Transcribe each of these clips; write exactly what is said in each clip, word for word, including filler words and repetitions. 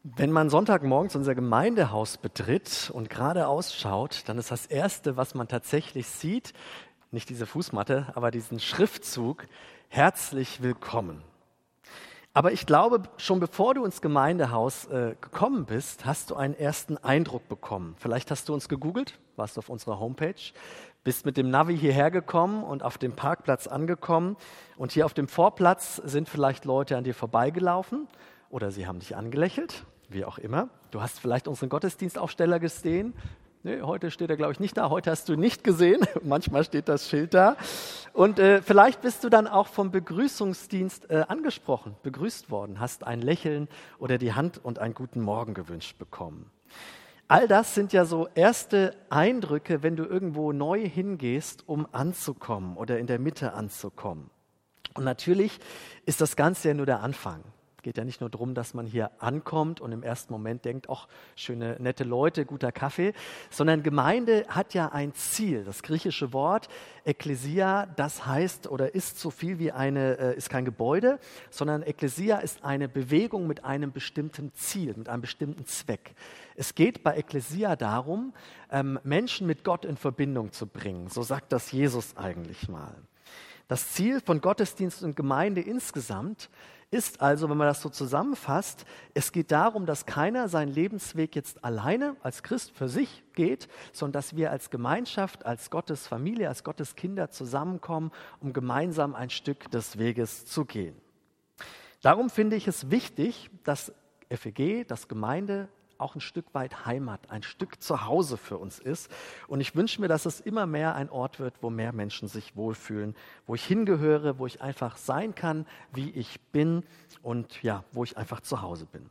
Wenn man Sonntagmorgens unser Gemeindehaus betritt und gerade ausschaut, dann ist das Erste, was man tatsächlich sieht, nicht diese Fußmatte, aber diesen Schriftzug, herzlich willkommen. Aber ich glaube, schon bevor du ins Gemeindehaus äh, gekommen bist, hast du einen ersten Eindruck bekommen. Vielleicht hast du uns gegoogelt, warst auf unserer Homepage, bist mit dem Navi hierher gekommen und auf dem Parkplatz angekommen. Und hier auf dem Vorplatz sind vielleicht Leute an dir vorbeigelaufen oder sie haben dich angelächelt. Wie auch immer. Du hast vielleicht unseren Gottesdienstaufsteller gesehen. Nee, heute steht er, glaube ich, nicht da. Heute hast du ihn nicht gesehen. Manchmal steht das Schild da. Und äh, vielleicht bist du dann auch vom Begrüßungsdienst äh, angesprochen, begrüßt worden, hast ein Lächeln oder die Hand und einen guten Morgen gewünscht bekommen. All das sind ja so erste Eindrücke, wenn du irgendwo neu hingehst, um anzukommen oder in der Mitte anzukommen. Und natürlich ist das Ganze ja nur der Anfang. Es geht ja nicht nur darum, dass man hier ankommt und im ersten Moment denkt, ach, schöne, nette Leute, guter Kaffee, sondern Gemeinde hat ja ein Ziel. Das griechische Wort Ekklesia, das heißt oder ist so viel wie eine, äh, ist kein Gebäude, sondern Ekklesia ist eine Bewegung mit einem bestimmten Ziel, mit einem bestimmten Zweck. Es geht bei Ekklesia darum, ähm, Menschen mit Gott in Verbindung zu bringen. So sagt das Jesus eigentlich mal. Das Ziel von Gottesdienst und Gemeinde insgesamt ist also, wenn man das so zusammenfasst, es geht darum, dass keiner seinen Lebensweg jetzt alleine als Christ für sich geht, sondern dass wir als Gemeinschaft, als Gottes Familie, als Gottes Kinder zusammenkommen, um gemeinsam ein Stück des Weges zu gehen. Darum finde ich es wichtig, dass F E G, dass Gemeinde auch ein Stück weit Heimat, ein Stück Zuhause für uns ist. Und ich wünsche mir, dass es immer mehr ein Ort wird, wo mehr Menschen sich wohlfühlen, wo ich hingehöre, wo ich einfach sein kann, wie ich bin und ja, wo ich einfach zu Hause bin.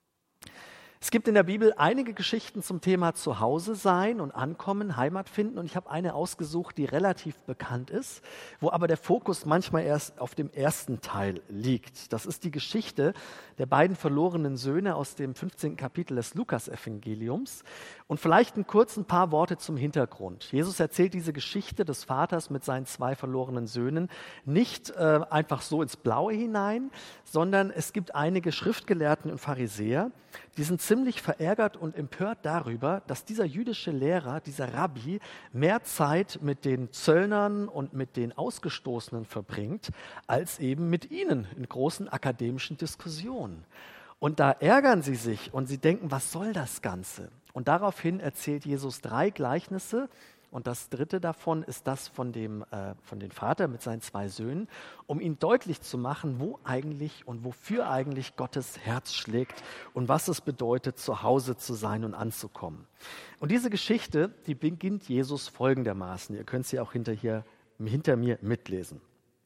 Es gibt in der Bibel einige Geschichten zum Thema Zuhause sein und ankommen, Heimat finden. Und ich habe eine ausgesucht, die relativ bekannt ist, wo aber der Fokus manchmal erst auf dem ersten Teil liegt. Das ist die Geschichte der beiden verlorenen Söhne aus dem fünfzehnten Kapitel des Lukas-Evangeliums. Und vielleicht ein kurz ein paar Worte zum Hintergrund. Jesus erzählt diese Geschichte des Vaters mit seinen zwei verlorenen Söhnen nicht äh, einfach so ins Blaue hinein, sondern es gibt einige Schriftgelehrten und Pharisäer, die sind ziemlich verärgert und empört darüber, dass dieser jüdische Lehrer, dieser Rabbi, mehr Zeit mit den Zöllnern und mit den Ausgestoßenen verbringt, als eben mit ihnen in großen akademischen Diskussionen. Und da ärgern sie sich und sie denken, was soll das Ganze? Und daraufhin erzählt Jesus drei Gleichnisse. Und das dritte davon ist das von dem, äh, von dem Vater mit seinen zwei Söhnen, um ihnen deutlich zu machen, wo eigentlich und wofür eigentlich Gottes Herz schlägt und was es bedeutet, zu Hause zu sein und anzukommen. Und diese Geschichte, die beginnt Jesus folgendermaßen. Ihr könnt sie auch hinter, hier, hinter mir mitlesen.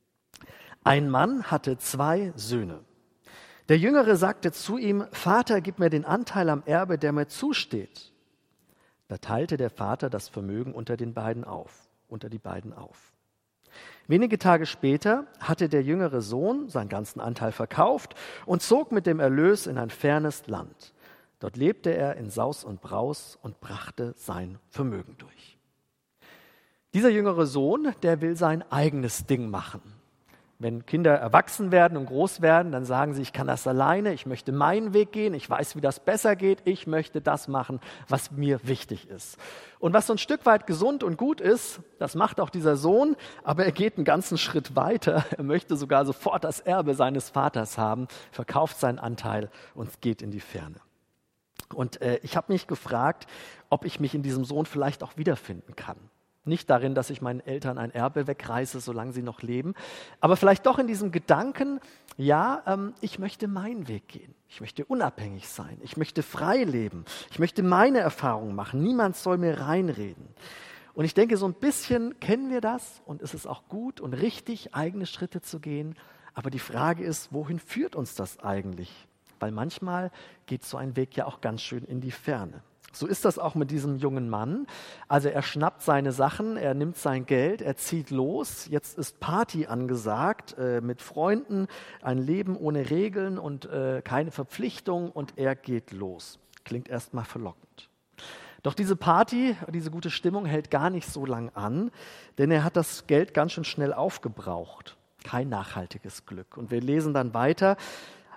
Ein Mann hatte zwei Söhne. Der Jüngere sagte zu ihm, Vater, gib mir den Anteil am Erbe, der mir zusteht. Da teilte der Vater das Vermögen unter den beiden auf, unter die beiden auf. Wenige Tage später hatte der jüngere Sohn seinen ganzen Anteil verkauft und zog mit dem Erlös in ein fernes Land. Dort lebte er in Saus und Braus und brachte sein Vermögen durch. Dieser jüngere Sohn, der will sein eigenes Ding machen. Wenn Kinder erwachsen werden und groß werden, dann sagen sie, ich kann das alleine, ich möchte meinen Weg gehen, ich weiß, wie das besser geht, ich möchte das machen, was mir wichtig ist. Und was so ein Stück weit gesund und gut ist, das macht auch dieser Sohn, aber er geht einen ganzen Schritt weiter. Er möchte sogar sofort das Erbe seines Vaters haben, verkauft seinen Anteil und geht in die Ferne. Und äh, ich habe mich gefragt, ob ich mich in diesem Sohn vielleicht auch wiederfinden kann. Nicht darin, dass ich meinen Eltern ein Erbe wegreiße, solange sie noch leben, aber vielleicht doch in diesem Gedanken, ja, ähm, ich möchte meinen Weg gehen. Ich möchte unabhängig sein. Ich möchte frei leben. Ich möchte meine Erfahrungen machen. Niemand soll mir reinreden. Und ich denke, so ein bisschen kennen wir das und es ist auch gut und richtig, eigene Schritte zu gehen. Aber die Frage ist, wohin führt uns das eigentlich? Weil manchmal geht so ein Weg ja auch ganz schön in die Ferne. So ist das auch mit diesem jungen Mann. Also er schnappt seine Sachen, er nimmt sein Geld, er zieht los. Jetzt ist Party angesagt, äh, mit Freunden, ein Leben ohne Regeln und äh, keine Verpflichtung und er geht los. Klingt erstmal verlockend. Doch diese Party, diese gute Stimmung hält gar nicht so lang an, denn er hat das Geld ganz schön schnell aufgebraucht. Kein nachhaltiges Glück. Und wir lesen dann weiter.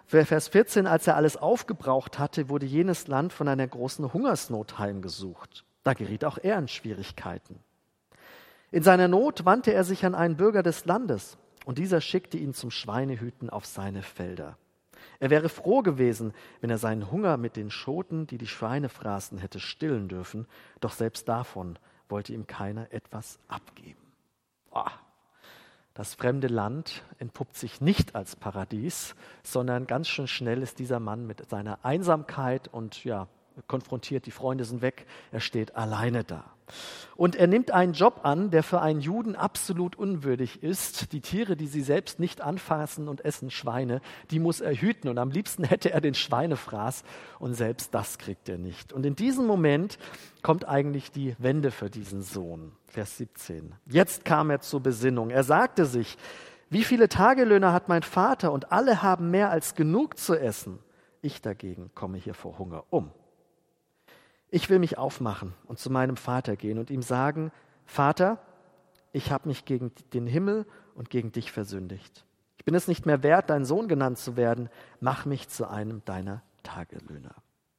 Vers vierzehn, als er alles aufgebraucht hatte, wurde jenes Land von einer großen Hungersnot heimgesucht. Da geriet auch er in Schwierigkeiten. In seiner Not wandte er sich an einen Bürger des Landes und dieser schickte ihn zum Schweinehüten auf seine Felder. Er wäre froh gewesen, wenn er seinen Hunger mit den Schoten, die die Schweine fraßen, hätte stillen dürfen, doch selbst davon wollte ihm keiner etwas abgeben. Oh. Das fremde Land entpuppt sich nicht als Paradies, sondern ganz schön schnell ist dieser Mann mit seiner Einsamkeit und ja, konfrontiert, die Freunde sind weg, er steht alleine da. Und er nimmt einen Job an, der für einen Juden absolut unwürdig ist. Die Tiere, die sie selbst nicht anfassen und essen, Schweine, die muss er hüten. Und am liebsten hätte er den Schweinefraß und selbst das kriegt er nicht. Und in diesem Moment kommt eigentlich die Wende für diesen Sohn. Vers siebzehn. Jetzt kam er zur Besinnung. Er sagte sich, wie viele Tagelöhner hat mein Vater und alle haben mehr als genug zu essen. Ich dagegen komme hier vor Hunger um. Ich will mich aufmachen und zu meinem Vater gehen und ihm sagen, Vater, ich habe mich gegen den Himmel und gegen dich versündigt. Ich bin es nicht mehr wert, dein Sohn genannt zu werden. Mach mich zu einem deiner Tagelöhner.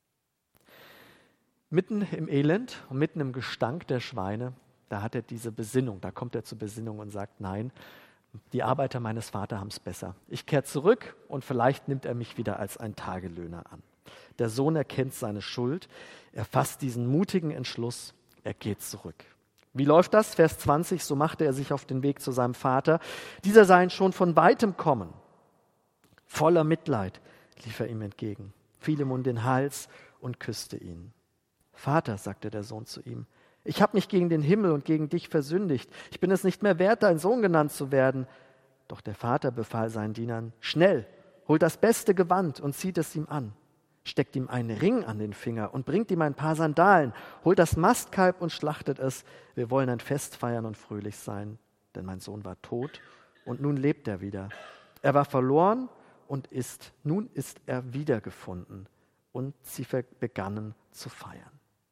Mitten im Elend und mitten im Gestank der Schweine, da hat er diese Besinnung, da kommt er zur Besinnung und sagt, nein, die Arbeiter meines Vaters haben es besser. Ich kehre zurück und vielleicht nimmt er mich wieder als ein Tagelöhner an. Der Sohn erkennt seine Schuld, er fasst diesen mutigen Entschluss, er geht zurück. Wie läuft das? Vers zwanzig, so machte er sich auf den Weg zu seinem Vater. Dieser sah ihn schon von weitem kommen. Voller Mitleid lief er ihm entgegen, fiel ihm um den Hals und küsste ihn. Vater, sagte der Sohn zu ihm, ich habe mich gegen den Himmel und gegen dich versündigt. Ich bin es nicht mehr wert, dein Sohn genannt zu werden. Doch der Vater befahl seinen Dienern, schnell, holt das beste Gewand und zieht es ihm an. Steckt ihm einen Ring an den Finger und bringt ihm ein paar Sandalen, holt das Mastkalb und schlachtet es. Wir wollen ein Fest feiern und fröhlich sein, denn mein Sohn war tot und nun lebt er wieder. Er war verloren und ist, nun ist er wiedergefunden. Und sie begannen zu feiern.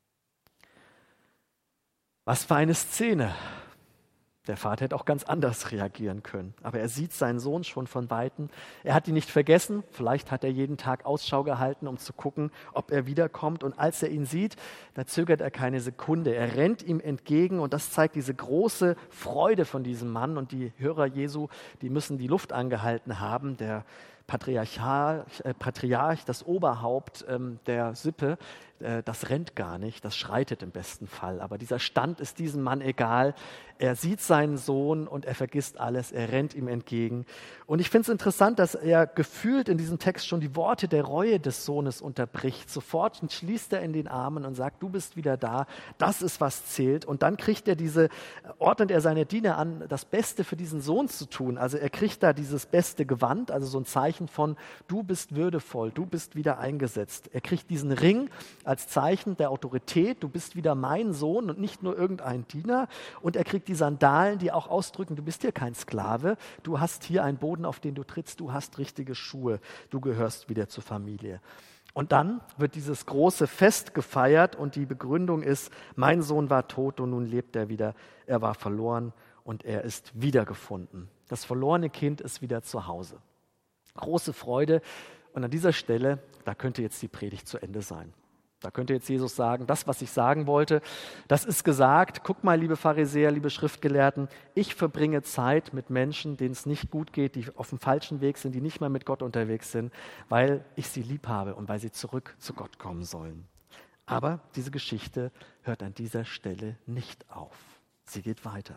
Was für eine Szene! Der Vater hätte auch ganz anders reagieren können. Aber er sieht seinen Sohn schon von Weitem. Er hat ihn nicht vergessen. Vielleicht hat er jeden Tag Ausschau gehalten, um zu gucken, ob er wiederkommt. Und als er ihn sieht, da zögert er keine Sekunde. Er rennt ihm entgegen und das zeigt diese große Freude von diesem Mann. Und die Hörer Jesu, die müssen die Luft angehalten haben. Der Patriarch, äh, Patriarch das Oberhaupt ähm, der Sippe, äh, das rennt gar nicht, das schreitet im besten Fall. Aber dieser Stand ist diesem Mann egal. Er sieht seinen Sohn und er vergisst alles, er rennt ihm entgegen. Und ich finde es interessant, dass er gefühlt in diesem Text schon die Worte der Reue des Sohnes unterbricht. Sofort schließt er in den Armen und sagt, du bist wieder da, das ist, was zählt. Und dann kriegt er diese, ordnet er seine Diener an, das Beste für diesen Sohn zu tun. Also er kriegt da dieses beste Gewand, also so ein Zeichen von, du bist würdevoll, du bist wieder eingesetzt. Er kriegt diesen Ring als Zeichen der Autorität, du bist wieder mein Sohn und nicht nur irgendein Diener. Und er kriegt die Sandalen, die auch ausdrücken, du bist hier kein Sklave, du hast hier einen Boden, auf den du trittst, du hast richtige Schuhe, du gehörst wieder zur Familie. Und dann wird dieses große Fest gefeiert und die Begründung ist, mein Sohn war tot und nun lebt er wieder, er war verloren und er ist wiedergefunden. Das verlorene Kind ist wieder zu Hause. Große Freude und an dieser Stelle, da könnte jetzt die Predigt zu Ende sein. Da könnte jetzt Jesus sagen, das, was ich sagen wollte, das ist gesagt. Guck mal, liebe Pharisäer, liebe Schriftgelehrten, ich verbringe Zeit mit Menschen, denen es nicht gut geht, die auf dem falschen Weg sind, die nicht mehr mit Gott unterwegs sind, weil ich sie lieb habe und weil sie zurück zu Gott kommen sollen. Aber diese Geschichte hört an dieser Stelle nicht auf. Sie geht weiter.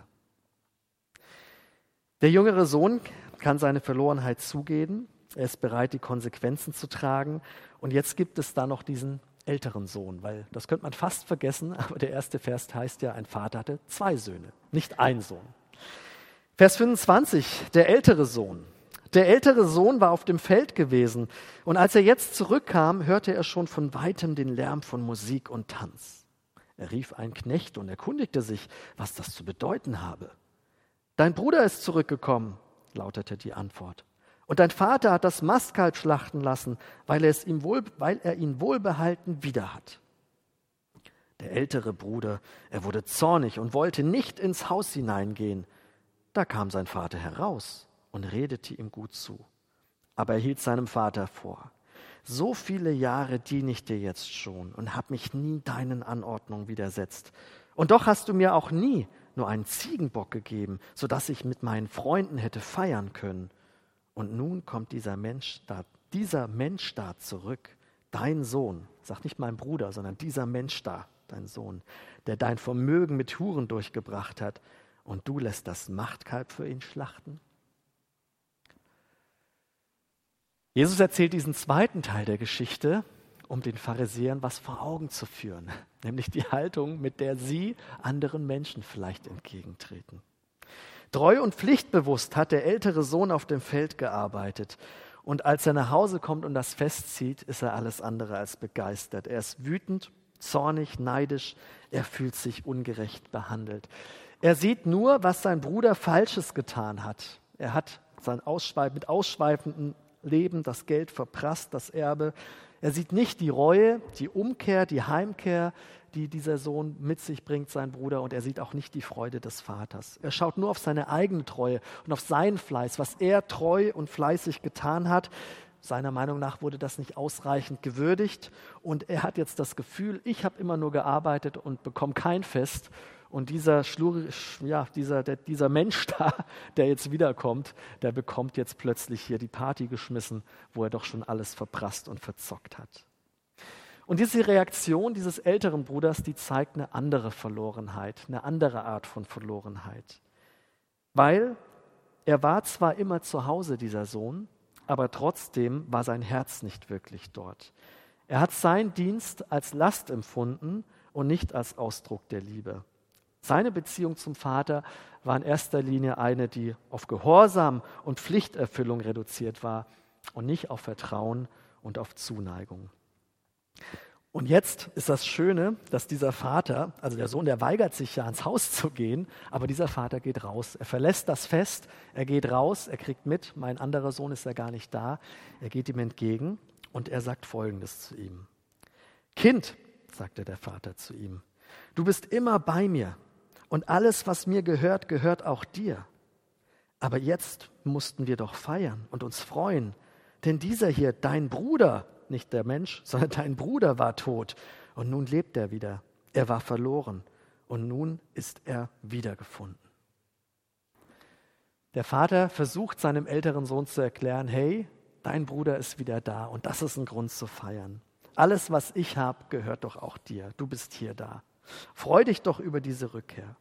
Der jüngere Sohn kann seine Verlorenheit zugeben. Er ist bereit, die Konsequenzen zu tragen. Und jetzt gibt es da noch diesen älteren Sohn, weil das könnte man fast vergessen, aber der erste Vers heißt ja, ein Vater hatte zwei Söhne, nicht ein Sohn. Vers fünfundzwanzig, der ältere Sohn. Der ältere Sohn war auf dem Feld gewesen und als er jetzt zurückkam, hörte er schon von weitem den Lärm von Musik und Tanz. Er rief einen Knecht und erkundigte sich, was das zu bedeuten habe. Dein Bruder ist zurückgekommen, lautete die Antwort. Und dein Vater hat das Mastkalb schlachten lassen, weil er, es ihm wohl, weil er ihn wohlbehalten wieder hat. Der ältere Bruder, er wurde zornig und wollte nicht ins Haus hineingehen. Da kam sein Vater heraus und redete ihm gut zu. Aber er hielt seinem Vater vor: So viele Jahre diene ich dir jetzt schon und habe mich nie deinen Anordnungen widersetzt. Und doch hast du mir auch nie nur einen Ziegenbock gegeben, sodass ich mit meinen Freunden hätte feiern können. Und nun kommt dieser Mensch da, dieser Mensch da zurück, dein Sohn, sag nicht mein Bruder, sondern dieser Mensch da, dein Sohn, der dein Vermögen mit Huren durchgebracht hat, und du lässt das Machtkalb für ihn schlachten? Jesus erzählt diesen zweiten Teil der Geschichte, um den Pharisäern was vor Augen zu führen, nämlich die Haltung, mit der sie anderen Menschen vielleicht entgegentreten. Treu und pflichtbewusst hat der ältere Sohn auf dem Feld gearbeitet, und als er nach Hause kommt und das Fest zieht, ist er alles andere als begeistert. Er ist wütend, zornig, neidisch, er fühlt sich ungerecht behandelt. Er sieht nur, was sein Bruder Falsches getan hat. Er hat sein Ausschweif, mit ausschweifendem Leben das Geld verprasst, das Erbe. Er sieht nicht die Reue, die Umkehr, die Heimkehr, die dieser Sohn mit sich bringt, sein Bruder, und er sieht auch nicht die Freude des Vaters. Er schaut nur auf seine eigene Treue und auf seinen Fleiß, was er treu und fleißig getan hat. Seiner Meinung nach wurde das nicht ausreichend gewürdigt, und er hat jetzt das Gefühl, ich habe immer nur gearbeitet und bekomme kein Fest. Und dieser, Schlur, ja, dieser, der, dieser Mensch da, der jetzt wiederkommt, der bekommt jetzt plötzlich hier die Party geschmissen, wo er doch schon alles verprasst und verzockt hat. Und diese Reaktion dieses älteren Bruders, die zeigt eine andere Verlorenheit, eine andere Art von Verlorenheit. Weil er war zwar immer zu Hause, dieser Sohn, aber trotzdem war sein Herz nicht wirklich dort. Er hat seinen Dienst als Last empfunden und nicht als Ausdruck der Liebe. Seine Beziehung zum Vater war in erster Linie eine, die auf Gehorsam und Pflichterfüllung reduziert war und nicht auf Vertrauen und auf Zuneigung. Und jetzt ist das Schöne, dass dieser Vater, also der Sohn, der weigert sich ja ans Haus zu gehen, aber dieser Vater geht raus. Er verlässt das Fest, er geht raus, er kriegt mit, mein anderer Sohn ist ja gar nicht da. Er geht ihm entgegen und er sagt Folgendes zu ihm: Kind, sagte der Vater zu ihm, du bist immer bei mir. Und alles, was mir gehört, gehört auch dir. Aber jetzt mussten wir doch feiern und uns freuen. Denn dieser hier, dein Bruder, nicht der Mensch, sondern dein Bruder war tot. Und nun lebt er wieder. Er war verloren. Und nun ist er wiedergefunden. Der Vater versucht seinem älteren Sohn zu erklären, hey, dein Bruder ist wieder da. Und das ist ein Grund zu feiern. Alles, was ich habe, gehört doch auch dir. Du bist hier da. Freu dich doch über diese Rückkehr.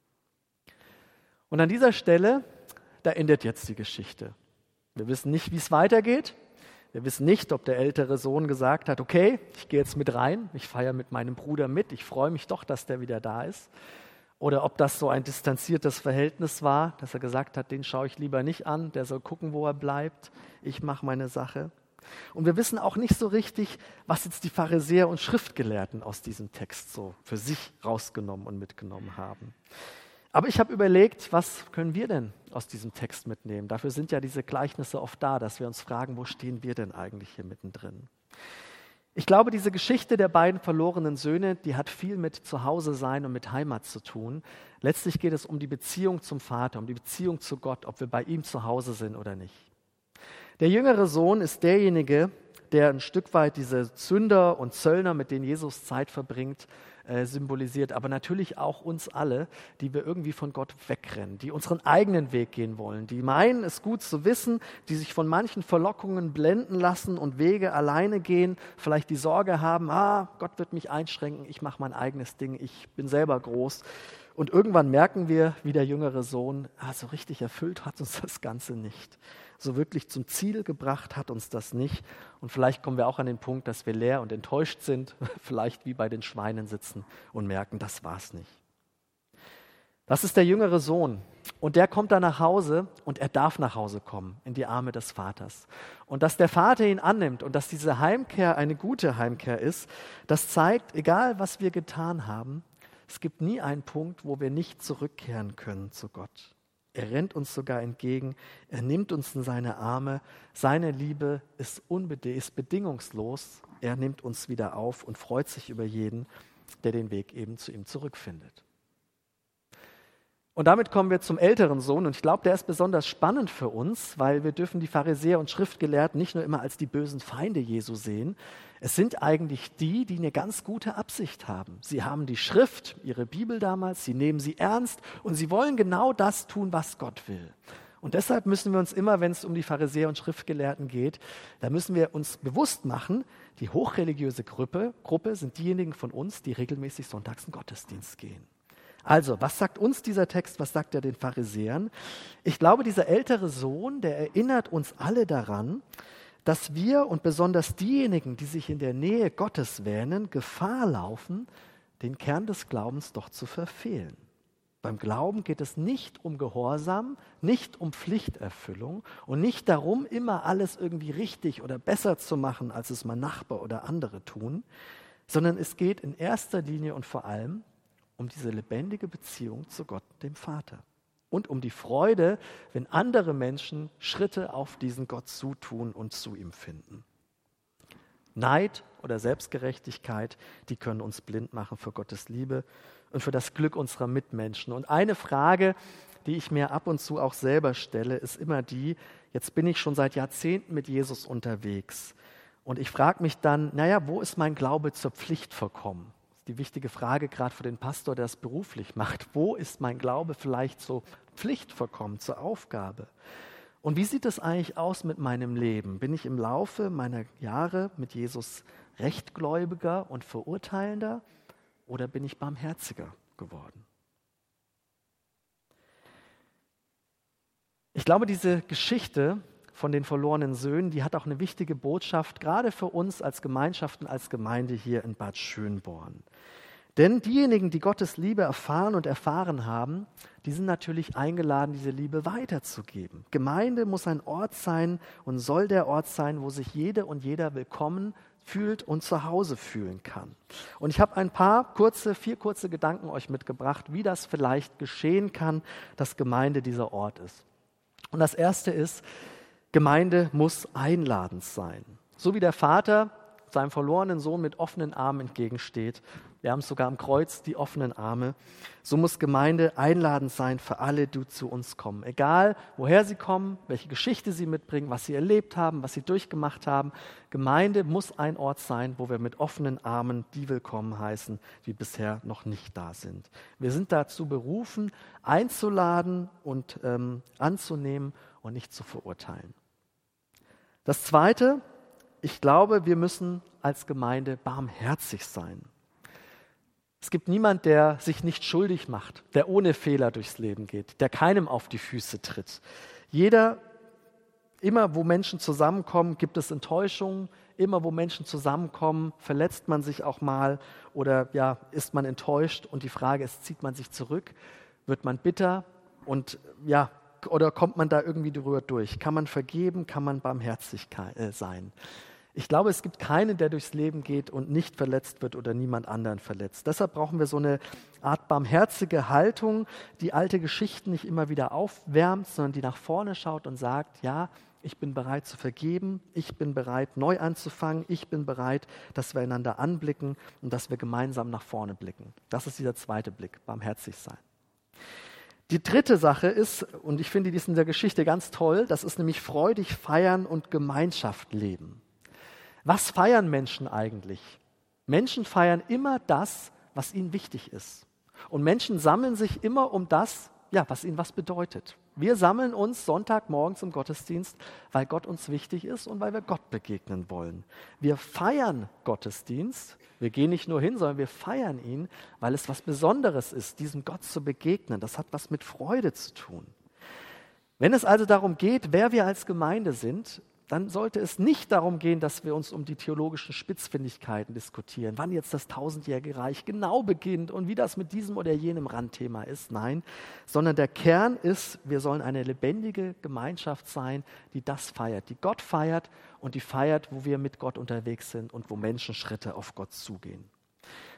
Und an dieser Stelle, da endet jetzt die Geschichte. Wir wissen nicht, wie es weitergeht. Wir wissen nicht, ob der ältere Sohn gesagt hat, okay, ich gehe jetzt mit rein, ich feiere mit meinem Bruder mit, ich freue mich doch, dass der wieder da ist. Oder ob das so ein distanziertes Verhältnis war, dass er gesagt hat, den schaue ich lieber nicht an, der soll gucken, wo er bleibt, ich mache meine Sache. Und wir wissen auch nicht so richtig, was jetzt die Pharisäer und Schriftgelehrten aus diesem Text so für sich rausgenommen und mitgenommen haben. Aber ich habe überlegt, was können wir denn aus diesem Text mitnehmen? Dafür sind ja diese Gleichnisse oft da, dass wir uns fragen, wo stehen wir denn eigentlich hier mittendrin? Ich glaube, diese Geschichte der beiden verlorenen Söhne, die hat viel mit Zuhause sein und mit Heimat zu tun. Letztlich geht es um die Beziehung zum Vater, um die Beziehung zu Gott, ob wir bei ihm zu Hause sind oder nicht. Der jüngere Sohn ist derjenige, der ein Stück weit diese Sünder und Zöllner, mit denen Jesus Zeit verbringt, äh, symbolisiert. Aber natürlich auch uns alle, die wir irgendwie von Gott wegrennen, die unseren eigenen Weg gehen wollen, die meinen, es gut zu wissen, die sich von manchen Verlockungen blenden lassen und Wege alleine gehen, vielleicht die Sorge haben, ah, Gott wird mich einschränken, ich mache mein eigenes Ding, ich bin selber groß. Und irgendwann merken wir, wie der jüngere Sohn, ah, so richtig erfüllt hat uns das Ganze nicht. So wirklich zum Ziel gebracht hat uns das nicht. Und vielleicht kommen wir auch an den Punkt, dass wir leer und enttäuscht sind, vielleicht wie bei den Schweinen sitzen und merken, das war's nicht. Das ist der jüngere Sohn. Und der kommt dann nach Hause und er darf nach Hause kommen, in die Arme des Vaters. Und dass der Vater ihn annimmt und dass diese Heimkehr eine gute Heimkehr ist, das zeigt, egal was wir getan haben, es gibt nie einen Punkt, wo wir nicht zurückkehren können zu Gott. Er rennt uns sogar entgegen, er nimmt uns in seine Arme, seine Liebe ist, unbedingt, ist bedingungslos, er nimmt uns wieder auf und freut sich über jeden, der den Weg eben zu ihm zurückfindet. Und damit kommen wir zum älteren Sohn. Und ich glaube, der ist besonders spannend für uns, weil wir dürfen die Pharisäer und Schriftgelehrten nicht nur immer als die bösen Feinde Jesu sehen. Es sind eigentlich die, die eine ganz gute Absicht haben. Sie haben die Schrift, ihre Bibel damals, sie nehmen sie ernst und sie wollen genau das tun, was Gott will. Und deshalb müssen wir uns immer, wenn es um die Pharisäer und Schriftgelehrten geht, da müssen wir uns bewusst machen, die hochreligiöse Gruppe, Gruppe sind diejenigen von uns, die regelmäßig sonntags in den Gottesdienst gehen. Also, was sagt uns dieser Text, was sagt er den Pharisäern? Ich glaube, dieser ältere Sohn, der erinnert uns alle daran, dass wir und besonders diejenigen, die sich in der Nähe Gottes wähnen, Gefahr laufen, den Kern des Glaubens doch zu verfehlen. Beim Glauben geht es nicht um Gehorsam, nicht um Pflichterfüllung und nicht darum, immer alles irgendwie richtig oder besser zu machen, als es mein Nachbar oder andere tun, sondern es geht in erster Linie und vor allem um diese lebendige Beziehung zu Gott, dem Vater. Und um die Freude, wenn andere Menschen Schritte auf diesen Gott zutun und zu ihm finden. Neid oder Selbstgerechtigkeit, die können uns blind machen für Gottes Liebe und für das Glück unserer Mitmenschen. Und eine Frage, die ich mir ab und zu auch selber stelle, ist immer die, jetzt bin ich schon seit Jahrzehnten mit Jesus unterwegs. Und ich frage mich dann, naja, wo ist mein Glaube zur Pflicht verkommen? Die wichtige Frage, gerade für den Pastor, der es beruflich macht. Wo ist mein Glaube vielleicht zur Pflicht verkommen, zur Aufgabe? Und wie sieht es eigentlich aus mit meinem Leben? Bin ich im Laufe meiner Jahre mit Jesus rechtgläubiger und verurteilender oder bin ich barmherziger geworden? Ich glaube, diese Geschichte von den verlorenen Söhnen, die hat auch eine wichtige Botschaft, gerade für uns als Gemeinschaft und als Gemeinde hier in Bad Schönborn. Denn diejenigen, die Gottes Liebe erfahren und erfahren haben, die sind natürlich eingeladen, diese Liebe weiterzugeben. Gemeinde muss ein Ort sein und soll der Ort sein, wo sich jede und jeder willkommen fühlt und zu Hause fühlen kann. Und ich habe ein paar kurze, vier kurze Gedanken euch mitgebracht, wie das vielleicht geschehen kann, dass Gemeinde dieser Ort ist. Und das erste ist, Gemeinde muss einladend sein. So wie der Vater seinem verlorenen Sohn mit offenen Armen entgegensteht. Wir haben sogar am Kreuz die offenen Arme. So muss Gemeinde einladend sein für alle, die zu uns kommen. Egal, woher sie kommen, welche Geschichte sie mitbringen, was sie erlebt haben, was sie durchgemacht haben. Gemeinde muss ein Ort sein, wo wir mit offenen Armen die willkommen heißen, die bisher noch nicht da sind. Wir sind dazu berufen, einzuladen und ähm, anzunehmen und nicht zu verurteilen. Das Zweite, ich glaube, wir müssen als Gemeinde barmherzig sein. Es gibt niemand, der sich nicht schuldig macht, der ohne Fehler durchs Leben geht, der keinem auf die Füße tritt. Jeder, immer wo Menschen zusammenkommen, gibt es Enttäuschungen. Immer wo Menschen zusammenkommen, verletzt man sich auch mal oder ja, ist man enttäuscht. Und die Frage ist, zieht man sich zurück? Wird man bitter? Und ja, oder kommt man da irgendwie drüber durch? Kann man vergeben? Kann man barmherzig sein? Ich glaube, es gibt keinen, der durchs Leben geht und nicht verletzt wird oder niemand anderen verletzt. Deshalb brauchen wir so eine Art barmherzige Haltung, die alte Geschichten nicht immer wieder aufwärmt, sondern die nach vorne schaut und sagt, ja, ich bin bereit zu vergeben, ich bin bereit, neu anzufangen, ich bin bereit, dass wir einander anblicken und dass wir gemeinsam nach vorne blicken. Das ist dieser zweite Blick, barmherzig sein. Die dritte Sache ist, und ich finde dies in der Geschichte ganz toll, das ist nämlich freudig feiern und Gemeinschaft leben. Was feiern Menschen eigentlich? Menschen feiern immer das, was ihnen wichtig ist. Und Menschen sammeln sich immer um das, ja, was ihnen was bedeutet. Wir sammeln uns Sonntagmorgens im Gottesdienst, weil Gott uns wichtig ist und weil wir Gott begegnen wollen. Wir feiern Gottesdienst. Wir gehen nicht nur hin, sondern wir feiern ihn, weil es was Besonderes ist, diesem Gott zu begegnen. Das hat was mit Freude zu tun. Wenn es also darum geht, wer wir als Gemeinde sind, dann sollte es nicht darum gehen, dass wir uns um die theologischen Spitzfindigkeiten diskutieren, wann jetzt das tausendjährige Reich genau beginnt und wie das mit diesem oder jenem Randthema ist. Nein, sondern der Kern ist, wir sollen eine lebendige Gemeinschaft sein, die das feiert, die Gott feiert und die feiert, wo wir mit Gott unterwegs sind und wo Menschen Schritte auf Gott zugehen.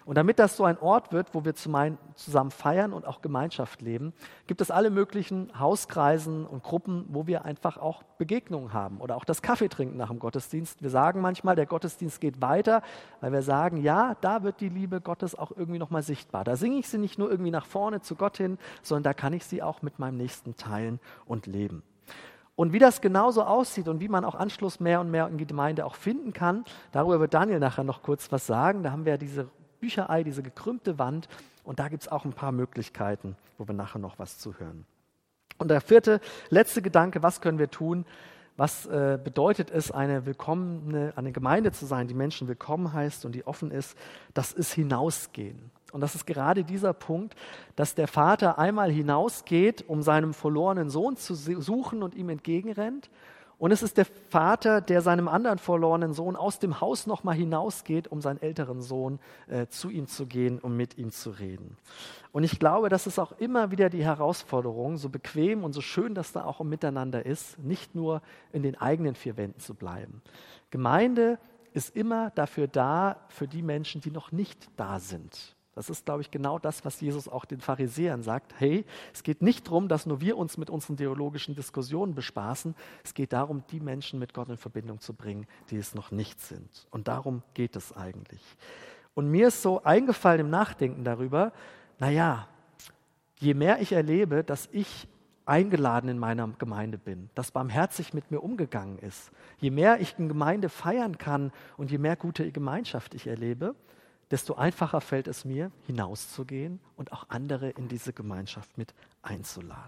Und damit das so ein Ort wird, wo wir zusammen feiern und auch Gemeinschaft leben, gibt es alle möglichen Hauskreisen und Gruppen, wo wir einfach auch Begegnungen haben oder auch das Kaffee trinken nach dem Gottesdienst. Wir sagen manchmal, der Gottesdienst geht weiter, weil wir sagen, ja, da wird die Liebe Gottes auch irgendwie nochmal sichtbar. Da singe ich sie nicht nur irgendwie nach vorne zu Gott hin, sondern da kann ich sie auch mit meinem Nächsten teilen und leben. Und wie das genauso aussieht und wie man auch Anschluss mehr und mehr in die Gemeinde auch finden kann, darüber wird Daniel nachher noch kurz was sagen. Da haben wir diese Bücherei, diese gekrümmte Wand, und da gibt es auch ein paar Möglichkeiten, wo wir nachher noch was zu hören. Und der vierte, letzte Gedanke, was können wir tun? Was äh, bedeutet es, eine willkommene, eine Gemeinde zu sein, die Menschen willkommen heißt und die offen ist? Das ist hinausgehen. Und das ist gerade dieser Punkt, dass der Vater einmal hinausgeht, um seinem verlorenen Sohn zu suchen und ihm entgegenrennt. Und es ist der Vater, der seinem anderen verlorenen Sohn aus dem Haus nochmal hinausgeht, um seinen älteren Sohn äh, zu ihm zu gehen und mit ihm zu reden. Und ich glaube, das ist auch immer wieder die Herausforderung, so bequem und so schön, dass da auch ein Miteinander ist, nicht nur in den eigenen vier Wänden zu bleiben. Gemeinde ist immer dafür da, für die Menschen, die noch nicht da sind. Das ist, glaube ich, genau das, was Jesus auch den Pharisäern sagt. Hey, es geht nicht darum, dass nur wir uns mit unseren theologischen Diskussionen bespaßen. Es geht darum, die Menschen mit Gott in Verbindung zu bringen, die es noch nicht sind. Und darum geht es eigentlich. Und mir ist so eingefallen im Nachdenken darüber, naja, je mehr ich erlebe, dass ich eingeladen in meiner Gemeinde bin, dass barmherzig mit mir umgegangen ist, je mehr ich in Gemeinde feiern kann und je mehr gute Gemeinschaft ich erlebe, desto einfacher fällt es mir, hinauszugehen und auch andere in diese Gemeinschaft mit einzuladen.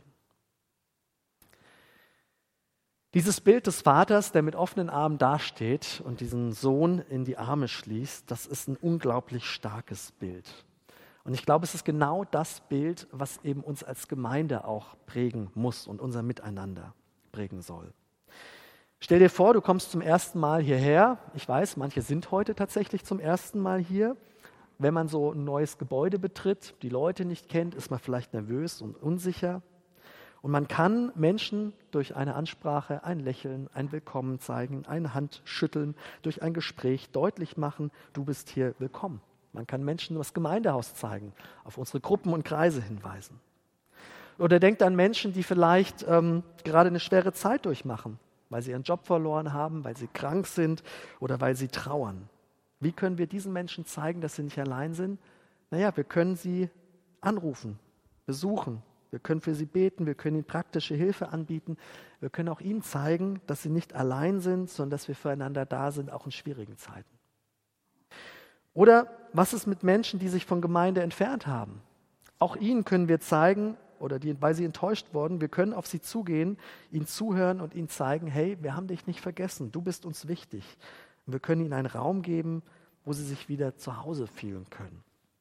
Dieses Bild des Vaters, der mit offenen Armen dasteht und diesen Sohn in die Arme schließt, das ist ein unglaublich starkes Bild. Und ich glaube, es ist genau das Bild, was eben uns als Gemeinde auch prägen muss und unser Miteinander prägen soll. Stell dir vor, du kommst zum ersten Mal hierher. Ich weiß, manche sind heute tatsächlich zum ersten Mal hier. Wenn man so ein neues Gebäude betritt, die Leute nicht kennt, ist man vielleicht nervös und unsicher. Und man kann Menschen durch eine Ansprache, ein Lächeln, ein Willkommen zeigen, eine Hand schütteln, durch ein Gespräch deutlich machen, du bist hier willkommen. Man kann Menschen das Gemeindehaus zeigen, auf unsere Gruppen und Kreise hinweisen. Oder denkt an Menschen, die vielleicht ähm, gerade eine schwere Zeit durchmachen, weil sie ihren Job verloren haben, weil sie krank sind oder weil sie trauern. Wie können wir diesen Menschen zeigen, dass sie nicht allein sind? Naja, wir können sie anrufen, besuchen, wir können für sie beten, wir können ihnen praktische Hilfe anbieten. Wir können auch ihnen zeigen, dass sie nicht allein sind, sondern dass wir füreinander da sind, auch in schwierigen Zeiten. Oder was ist mit Menschen, die sich von Gemeinde entfernt haben? Auch ihnen können wir zeigen, oder die, weil sie enttäuscht wurden, wir können auf sie zugehen, ihnen zuhören und ihnen zeigen, hey, wir haben dich nicht vergessen, du bist uns wichtig. Und wir können ihnen einen Raum geben, wo sie sich wieder zu Hause fühlen können.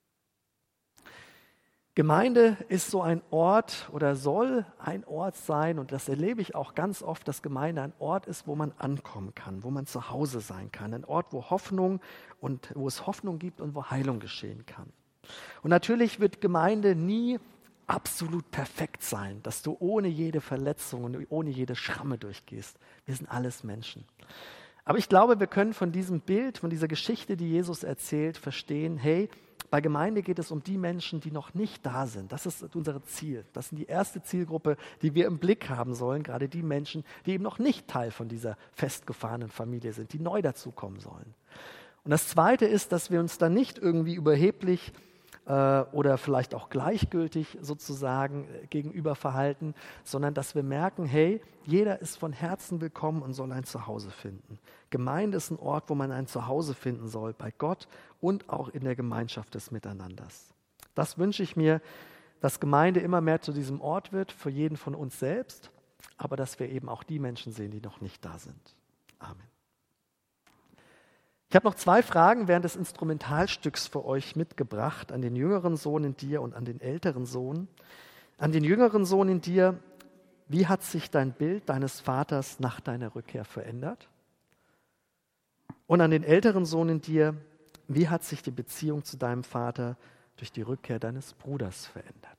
Gemeinde ist so ein Ort oder soll ein Ort sein, und das erlebe ich auch ganz oft, dass Gemeinde ein Ort ist, wo man ankommen kann, wo man zu Hause sein kann. Ein Ort, wo Hoffnung und wo es Hoffnung gibt und wo Heilung geschehen kann. Und natürlich wird Gemeinde nie absolut perfekt sein, dass du ohne jede Verletzung und ohne jede Schramme durchgehst. Wir sind alles Menschen. Aber ich glaube, wir können von diesem Bild, von dieser Geschichte, die Jesus erzählt, verstehen, hey, bei Gemeinde geht es um die Menschen, die noch nicht da sind. Das ist unser Ziel. Das ist die erste Zielgruppe, die wir im Blick haben sollen. Gerade die Menschen, die eben noch nicht Teil von dieser festgefahrenen Familie sind, die neu dazukommen sollen. Und das Zweite ist, dass wir uns dann nicht irgendwie überheblich äh, oder vielleicht auch gleichgültig sozusagen äh, gegenüber verhalten, sondern dass wir merken, hey, jeder ist von Herzen willkommen und soll ein Zuhause finden. Gemeinde ist ein Ort, wo man ein Zuhause finden soll, bei Gott und auch in der Gemeinschaft des Miteinanders. Das wünsche ich mir, dass Gemeinde immer mehr zu diesem Ort wird, für jeden von uns selbst, aber dass wir eben auch die Menschen sehen, die noch nicht da sind. Amen. Ich habe noch zwei Fragen während des Instrumentalstücks für euch mitgebracht, an den jüngeren Sohn in dir und an den älteren Sohn. An den jüngeren Sohn in dir, wie hat sich dein Bild deines Vaters nach deiner Rückkehr verändert? Und an den älteren Sohn in dir, wie hat sich die Beziehung zu deinem Vater durch die Rückkehr deines Bruders verändert?